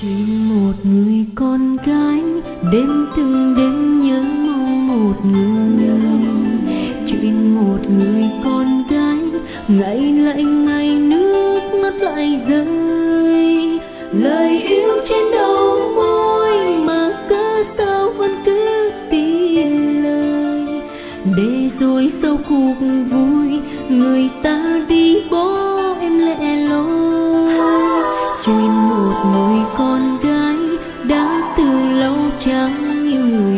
Chuyện một người con gái đêm từng đêm nhớ mong một người. Chuyện một người con gái ngày lại ngày nước mắt lại rơi. Lời yêu trên đầu môi mà cớ sao vẫn cứ tin lời. Để rồi sau cuộc vui người ta đi bỏ em lẻ loi. Chuyện một người con gái đã từ lâu chẳng yêu người.